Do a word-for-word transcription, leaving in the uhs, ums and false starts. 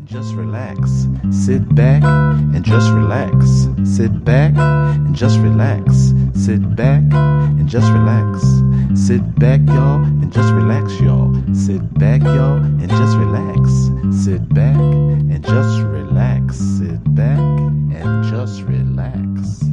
just relax. Sit back and just relax. Sit back and just relax. Sit back and just relax. Sit back, y'all, and just relax, y'all. Sit back, y'all, and just relax. Sit back and just relax. Sit back and just relax.